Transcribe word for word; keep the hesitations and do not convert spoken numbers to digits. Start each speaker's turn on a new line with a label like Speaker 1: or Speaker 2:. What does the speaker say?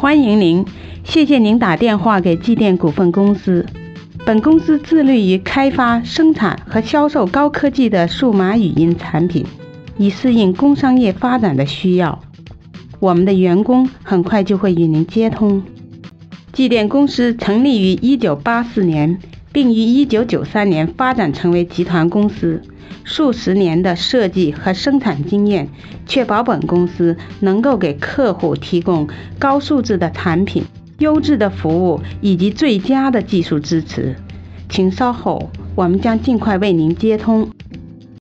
Speaker 1: 欢迎您，谢谢您打电话给机电股份公司。本公司致力于开发、生产和销售高科技的数码语音产品，以适应工商业发展的需要。我们的员工很快就会与您接通。机电公司成立于一九八四年，并于一九九三年发展成为集团公司。数十年的设计和生产经验，确保本公司能够给客户提供高素质的产品、优质的服务以及最佳的技术支持。请稍后，我们将尽快为您接通。